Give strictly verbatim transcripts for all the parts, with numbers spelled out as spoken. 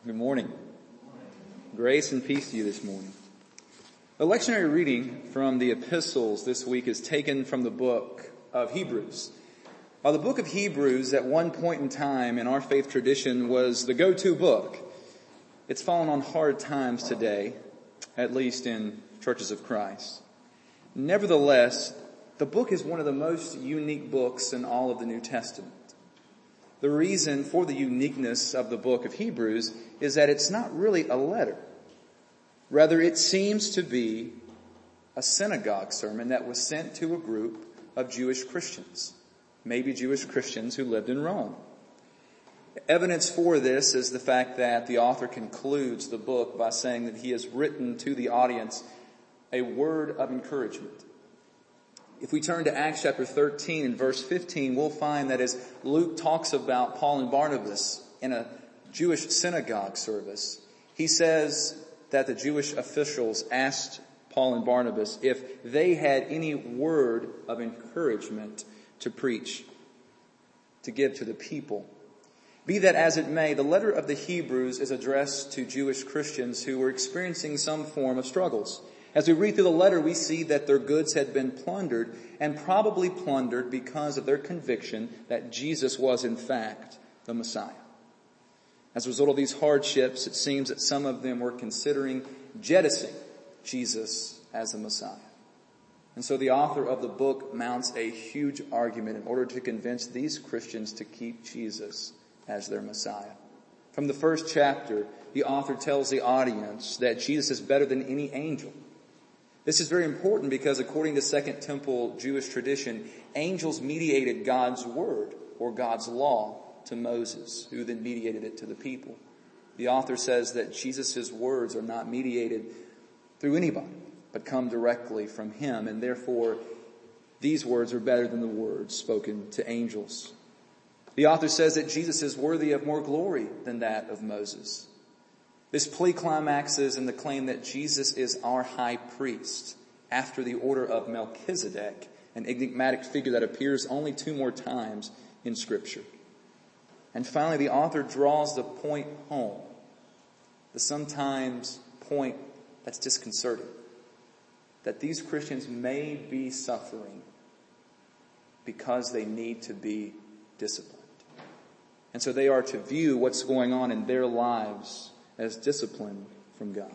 Good morning. Grace and peace to you this morning. The lectionary reading from the epistles this week is taken from the book of Hebrews. While the book of Hebrews at one point in time in our faith tradition was the go-to book, it's fallen on hard times today, at least in churches of Christ. Nevertheless, the book is one of the most unique books in all of the New Testament. The reason for the uniqueness of the book of Hebrews is that it's not really a letter. Rather, it seems to be a synagogue sermon that was sent to a group of Jewish Christians, maybe Jewish Christians who lived in Rome. Evidence for this is the fact that the author concludes the book by saying that he has written to the audience a word of encouragement. If we turn to Acts chapter thirteen and verse fifteen, we'll find that as Luke talks about Paul and Barnabas in a Jewish synagogue service, he says that the Jewish officials asked Paul and Barnabas if they had any word of encouragement to preach, to give to the people. Be that as it may, the letter of the Hebrews is addressed to Jewish Christians who were experiencing some form of struggles. As we read through the letter, we see that their goods had been plundered, and probably plundered because of their conviction that Jesus was in fact the Messiah. As a result of these hardships, it seems that some of them were considering jettisoning Jesus as the Messiah. And so the author of the book mounts a huge argument in order to convince these Christians to keep Jesus as their Messiah. From the first chapter, the author tells the audience that Jesus is better than any angel. This is very important because according to Second Temple Jewish tradition, angels mediated God's word or God's law to Moses, who then mediated it to the people. The author says that Jesus' words are not mediated through anybody, but come directly from him, and therefore these words are better than the words spoken to angels. The author says that Jesus is worthy of more glory than that of Moses. This plea climaxes in the claim that Jesus is our high priest after the order of Melchizedek, an enigmatic figure that appears only two more times in Scripture. And finally, the author draws the point home, the sometimes point that's disconcerting, that these Christians may be suffering because they need to be disciplined. And so they are to view what's going on in their lives as discipline from God.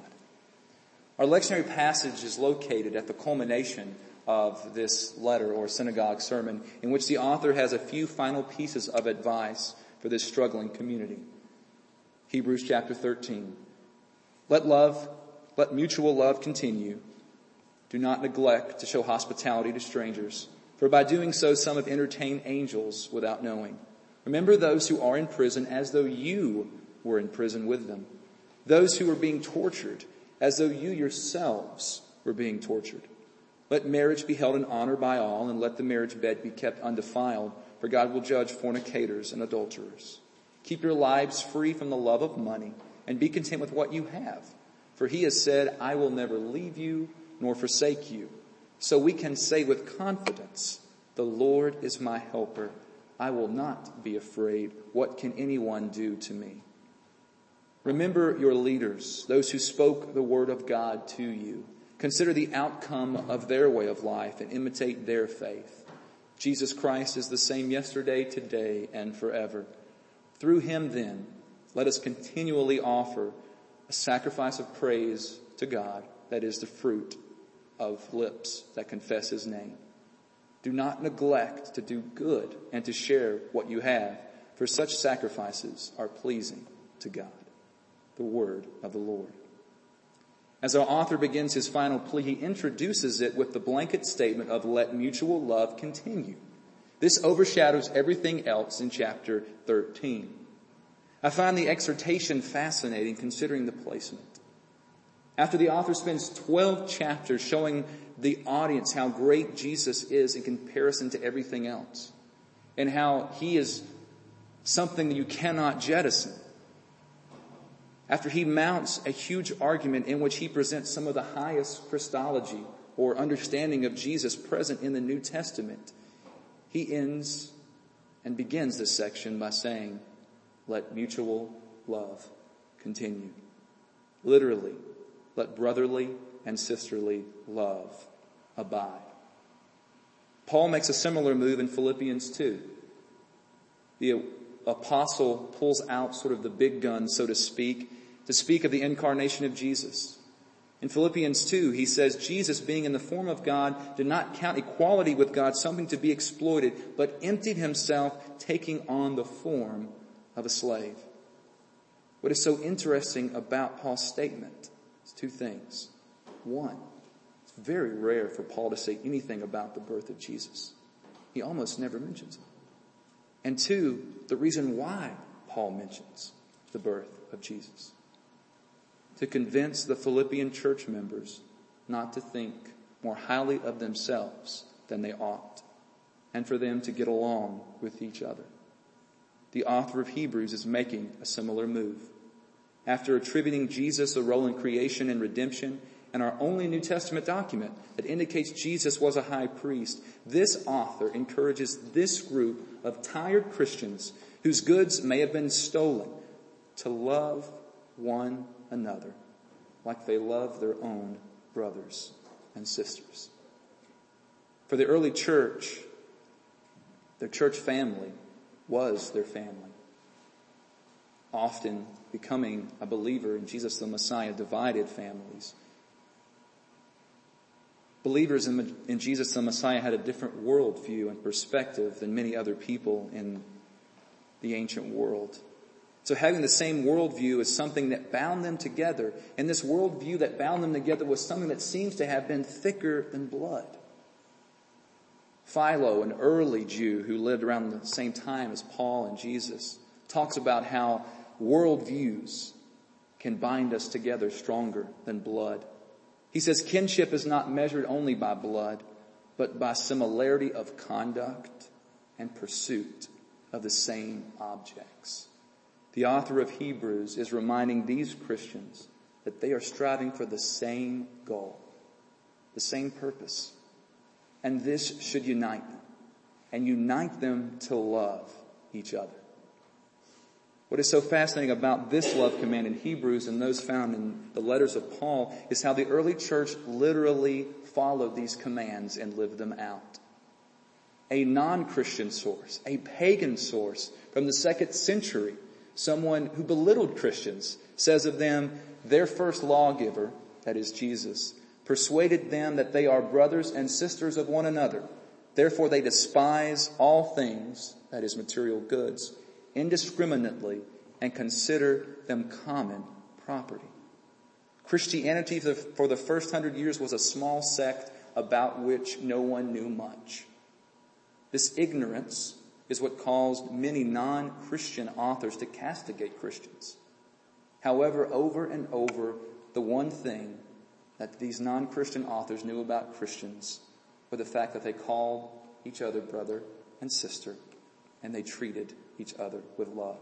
Our lectionary passage is located at the culmination of this letter or synagogue sermon, in which the author has a few final pieces of advice for this struggling community. Hebrews chapter thirteen. Let love, let mutual love continue. Do not neglect to show hospitality to strangers, for by doing so some have entertained angels without knowing. Remember those who are in prison as though you were in prison with them. Those who are being tortured as though you yourselves were being tortured. Let marriage be held in honor by all, and let the marriage bed be kept undefiled, for God will judge fornicators and adulterers. Keep your lives free from the love of money, and be content with what you have. For he has said, I will never leave you nor forsake you. So we can say with confidence, the Lord is my helper. I will not be afraid. What can anyone do to me? Remember your leaders, those who spoke the word of God to you. Consider the outcome of their way of life and imitate their faith. Jesus Christ is the same yesterday, today, and forever. Through him, then, let us continually offer a sacrifice of praise to God, that is the fruit of lips that confess his name. Do not neglect to do good and to share what you have, for such sacrifices are pleasing to God. The word of the Lord. As our author begins his final plea, he introduces it with the blanket statement of let mutual love continue. This overshadows everything else in chapter thirteen. I find the exhortation fascinating considering the placement. After the author spends twelve chapters showing the audience how great Jesus is in comparison to everything else, and how he is something that you cannot jettison. After he mounts a huge argument in which he presents some of the highest Christology or understanding of Jesus present in the New Testament, he ends and begins this section by saying, let mutual love continue. Literally, let brotherly and sisterly love abide. Paul makes a similar move in Philippians two. The apostle pulls out sort of the big gun, so to speak, to speak of the incarnation of Jesus. In Philippians two, he says, Jesus, being in the form of God, did not count equality with God something to be exploited, but emptied himself, taking on the form of a slave. What is so interesting about Paul's statement is two things. One, it's very rare for Paul to say anything about the birth of Jesus. He almost never mentions it. And two, the reason why Paul mentions the birth of Jesus. To convince the Philippian church members not to think more highly of themselves than they ought, and for them to get along with each other. The author of Hebrews is making a similar move. After attributing Jesus a role in creation and redemption, and our only New Testament document that indicates Jesus was a high priest, this author encourages this group of tired Christians whose goods may have been stolen to love one another like they love their own brothers and sisters. For the early church, their church family was their family. Often becoming a believer in Jesus the Messiah divided families. Believers in, in Jesus the Messiah had a different worldview and perspective than many other people in the ancient world. So having the same worldview is something that bound them together. And this worldview that bound them together was something that seems to have been thicker than blood. Philo, an early Jew who lived around the same time as Paul and Jesus, talks about how worldviews can bind us together stronger than blood. He says kinship is not measured only by blood, but by similarity of conduct and pursuit of the same objects. The author of Hebrews is reminding these Christians that they are striving for the same goal, the same purpose. And this should unite them, and unite them to love each other. What is so fascinating about this love command in Hebrews and those found in the letters of Paul is how the early church literally followed these commands and lived them out. A non-Christian source, a pagan source from the second century, someone who belittled Christians, says of them, their first lawgiver, that is Jesus, persuaded them that they are brothers and sisters of one another. Therefore they despise all things, that is material goods, indiscriminately, and consider them common property. Christianity for the first hundred years was a small sect about which no one knew much. This ignorance is what caused many non-Christian authors to castigate Christians. However, over and over, the one thing that these non-Christian authors knew about Christians was the fact that they called each other brother and sister, and they treated each other with love.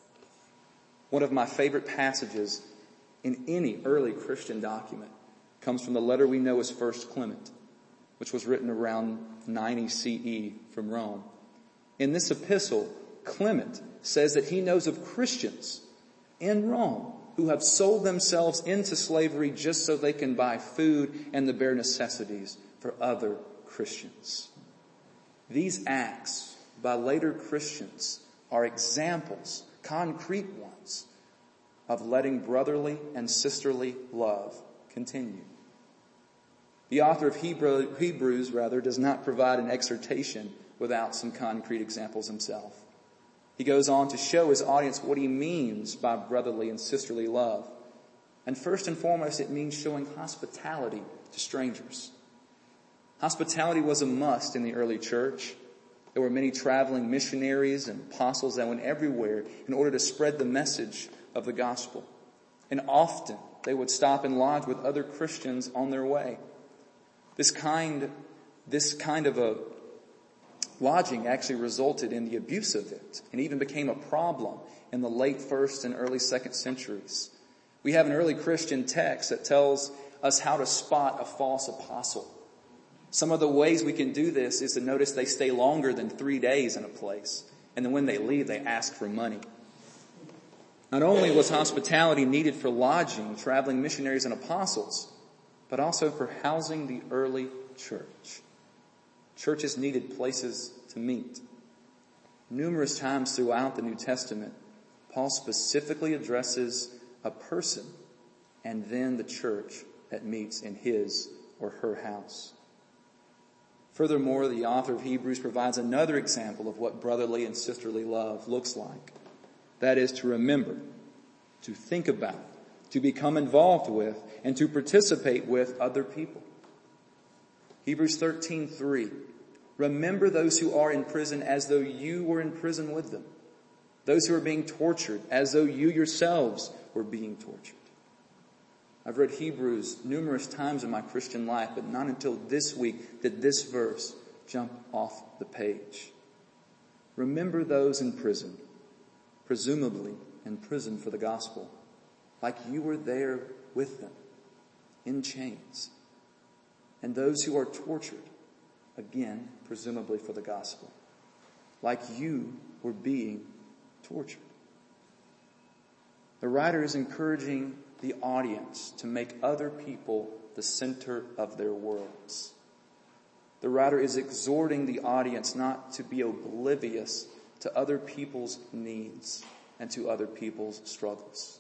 One of my favorite passages in any early Christian document comes from the letter we know as First Clement, which was written around ninety C E from Rome. In this epistle, Clement says that he knows of Christians in Rome who have sold themselves into slavery just so they can buy food and the bare necessities for other Christians. These acts by later Christians are examples, concrete ones, of letting brotherly and sisterly love continue. The author of Hebrew, Hebrews, rather, does not provide an exhortation without some concrete examples himself. He goes on to show his audience what he means by brotherly and sisterly love. And first and foremost, it means showing hospitality to strangers. Hospitality was a must in the early church. There were many traveling missionaries and apostles that went everywhere in order to spread the message of the gospel. And often they would stop and lodge with other Christians on their way. This kind, this kind of a lodging actually resulted in the abuse of it and even became a problem in the late first and early second centuries. We have an early Christian text that tells us how to spot a false apostle. Some of the ways we can do this is to notice they stay longer than three days in a place. And then when they leave, they ask for money. Not only was hospitality needed for lodging traveling missionaries and apostles, but also for housing the early church. Churches needed places to meet. Numerous times throughout the New Testament, Paul specifically addresses a person and then the church that meets in his or her house. Furthermore, the author of Hebrews provides another example of what brotherly and sisterly love looks like. That is to remember, to think about, to become involved with, and to participate with other people. Hebrews thirteen three. Remember those who are in prison as though you were in prison with them. Those who are being tortured as though you yourselves were being tortured. I've read Hebrews numerous times in my Christian life, but not until this week did this verse jump off the page. Remember those in prison, presumably in prison for the gospel, like you were there with them, in chains. And those who are tortured, again, presumably for the gospel, like you were being tortured. The writer is encouraging the audience to make other people the center of their worlds. The writer is exhorting the audience not to be oblivious to other people's needs and to other people's struggles.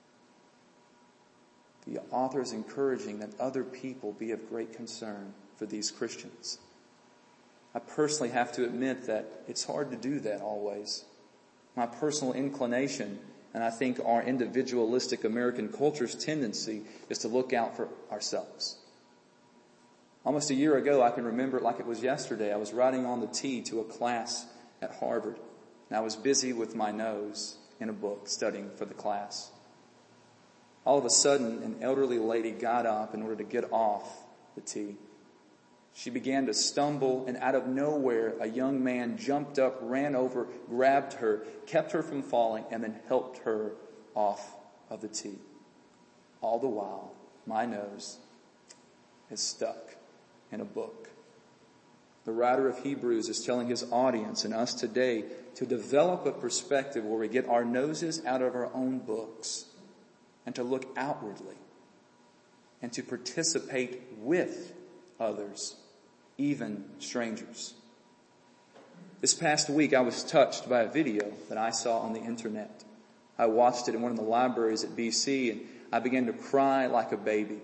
The author is encouraging that other people be of great concern for these Christians. I personally have to admit that it's hard to do that always. My personal inclination, and I think our individualistic American culture's tendency, is to look out for ourselves. Almost a year ago, I can remember it like it was yesterday. I was riding on the T to a class at Harvard, and I was busy with my nose in a book studying for the class. All of a sudden, an elderly lady got up in order to get off the T. She began to stumble, and out of nowhere, a young man jumped up, ran over, grabbed her, kept her from falling, and then helped her off of the T. All the while, my nose is stuck in a book. The writer of Hebrews is telling his audience and us today to develop a perspective where we get our noses out of our own books and to look outwardly and to participate with others, even strangers. This past week, I was touched by a video that I saw on the internet. I watched it in one of the libraries at B C, and I began to cry like a baby.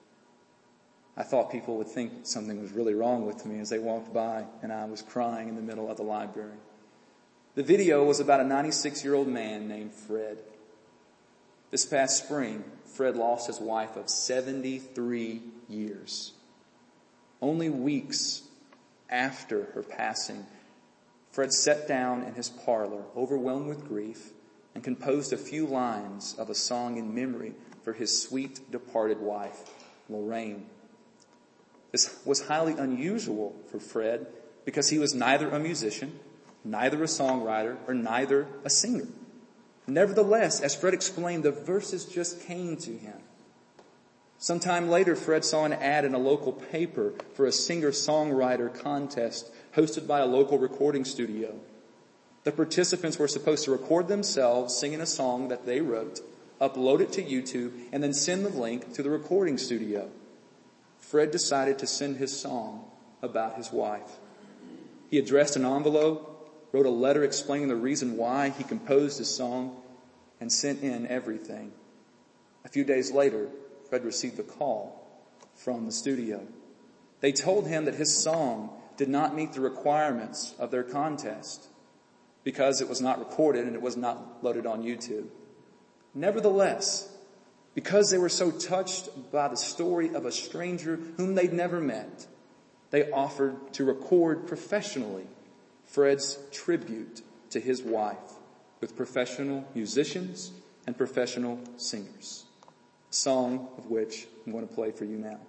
I thought people would think something was really wrong with me as they walked by, and I was crying in the middle of the library. The video was about a ninety-six-year-old man named Fred. This past spring, Fred lost his wife of seventy-three years. Only weeks after her passing, Fred sat down in his parlor, overwhelmed with grief, and composed a few lines of a song in memory for his sweet departed wife, Lorraine. This was highly unusual for Fred because he was neither a musician, neither a songwriter, or neither a singer. Nevertheless, as Fred explained, the verses just came to him. Sometime later, Fred saw an ad in a local paper for a singer-songwriter contest hosted by a local recording studio. The participants were supposed to record themselves singing a song that they wrote, upload it to YouTube, and then send the link to the recording studio. Fred decided to send his song about his wife. He addressed an envelope, wrote a letter explaining the reason why he composed his song, and sent in everything. A few days later, Fred received a call from the studio. They told him that his song did not meet the requirements of their contest because it was not recorded and it was not loaded on YouTube. Nevertheless, because they were so touched by the story of a stranger whom they'd never met, they offered to record professionally Fred's tribute to his wife with professional musicians and professional singers. A song of which I'm going to play for you now.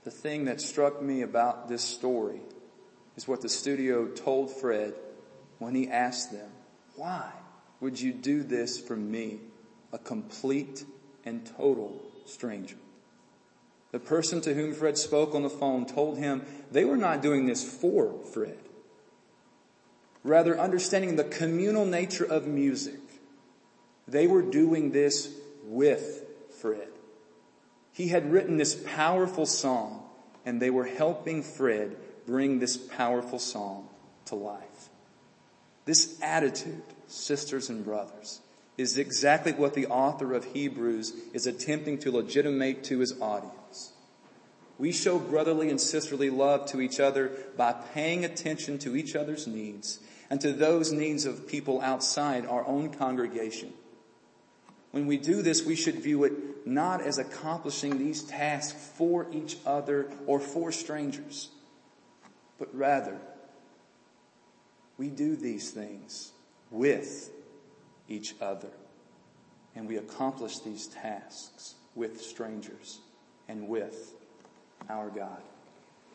the thing that struck me about this story is what the studio told Fred when he asked them, why would you do this for me, a complete and total stranger? The person to whom Fred spoke on the phone told him they were not doing this for Fred. Rather, understanding the communal nature of music, they were doing this with Fred. He had written this powerful song, and they were helping Fred bring this powerful song to life. This attitude, sisters and brothers, is exactly what the author of Hebrews is attempting to legitimate to his audience. We show brotherly and sisterly love to each other by paying attention to each other's needs and to those needs of people outside our own congregation. When we do this, we should view it not as accomplishing these tasks for each other or for strangers, but rather, we do these things with each other. And we accomplish these tasks with strangers and with our God.